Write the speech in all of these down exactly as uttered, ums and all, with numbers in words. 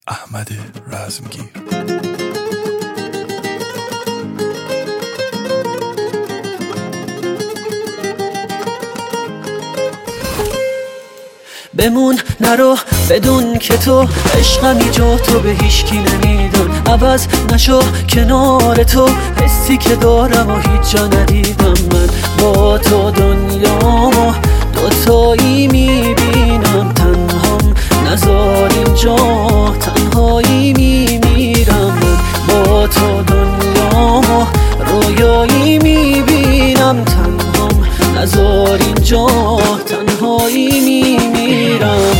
احمد رزمگیر. بمون نرو بدون که تو عشقمی جا تو به هیچکی نمیدن، عوض نشو کنار تو حسی که دارم و هیچ جا ندیدم. من با تو دنیامو دوتایی میبینم، تنهام نذار اینجا تنهایی میمیرم. من با تو دنیامو رویایی میبینم، تنهام نذار اینجا تنهایی میمیرم.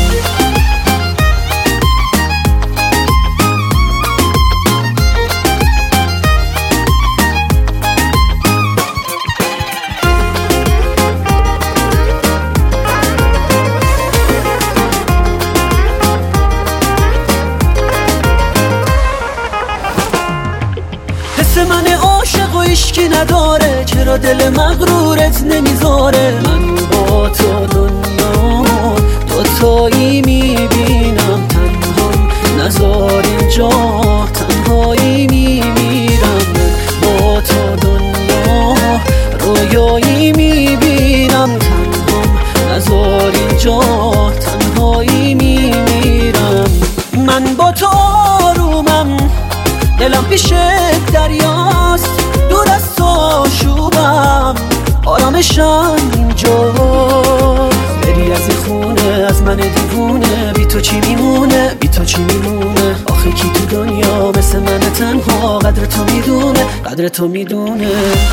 حس من عاشق و عشقی نداره، چرا دل مغرورت نمیذاره؟ من با تو دنیا دوتایی میبینم، تنهام نذار اینجا تنهایی میمیرم. با تو دنیا رویایی میبینم، تنهام نذار اینجا تنهایی میمیرم. من با تو آرومم، دلم پیش دریاست، دور از تو شوبم، آرامشم اینجا. بری از این خونه از من دیوونه، بی تو چی میمونه بی تو چی میمونه؟ آخه کی تو دنیا مثل من تنها قدر تو میدونه قدر تو میدونه؟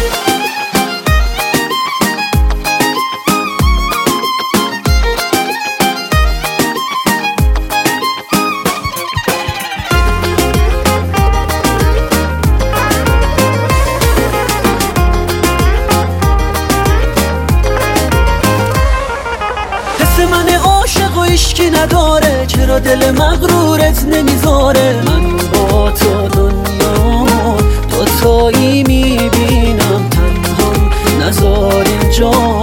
من عاشق و عشقی نداره، چرا دل مغرورت نمیذاره؟ من با تو دنیا دوتایی میبینم، تنهام نذار اینجا